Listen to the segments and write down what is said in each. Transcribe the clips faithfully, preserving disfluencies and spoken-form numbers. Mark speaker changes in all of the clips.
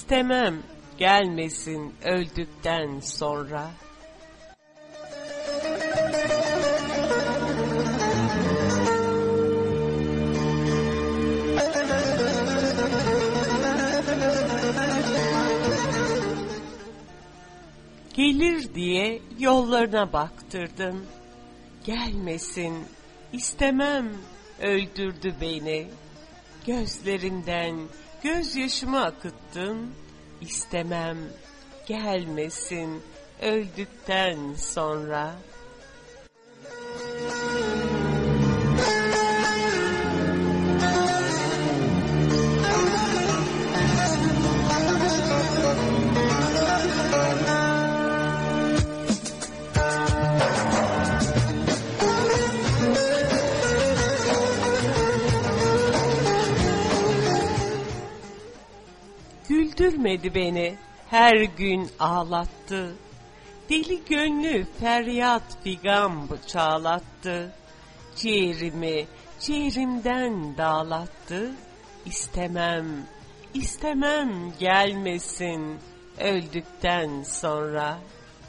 Speaker 1: İstemem gelmesin öldükten sonra. Gelir diye yollarına baktırdım. Gelmesin, istemem, öldürdü beni. Gözlerimden gözyaşımı akıttım. İstemem, gelmesin, öldükten sonra. Güldürmedi beni, her gün ağlattı. Deli gönlü feryat figan çağlattı. Ciğerimi ciğerimden dağlattı. İstemem, istemem gelmesin öldükten sonra.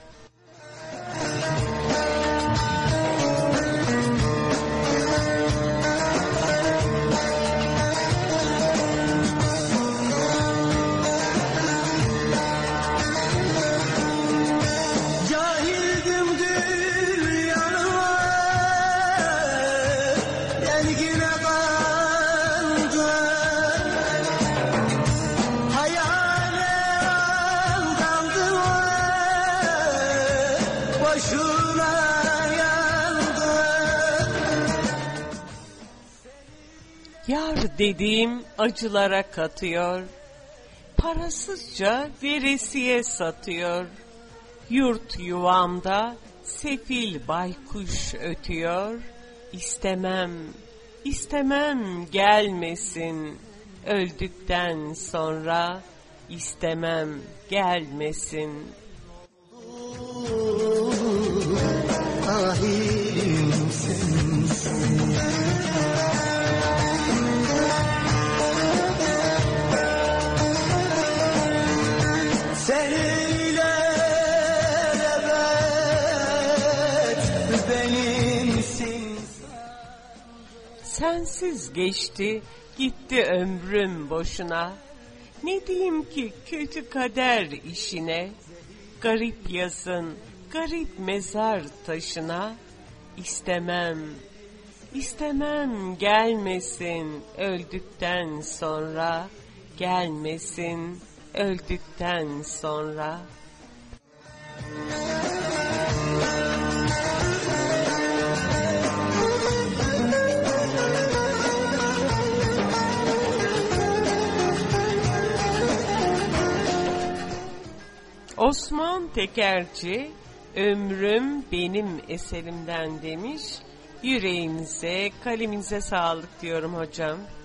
Speaker 1: Yar dediğim acılara katıyor, parasızca veresiye satıyor. Yurt yuvamda sefil baykuş ötüyor. İstemem, istemem gelmesin öldükten sonra. İstemem gelmesin.
Speaker 2: Ahirim sensin. Seninle evet benimsin.
Speaker 1: Sensiz geçti gitti ömrüm boşuna. Ne diyeyim ki kötü kader işine. Garip yazın garip mezar taşına. İstemem, istemem gelmesin öldükten sonra. Gelmesin öldükten sonra. Osman Tekerci, ömrüm benim eserimden demiş. Yüreğinize, kalbinize sağlık diyorum hocam.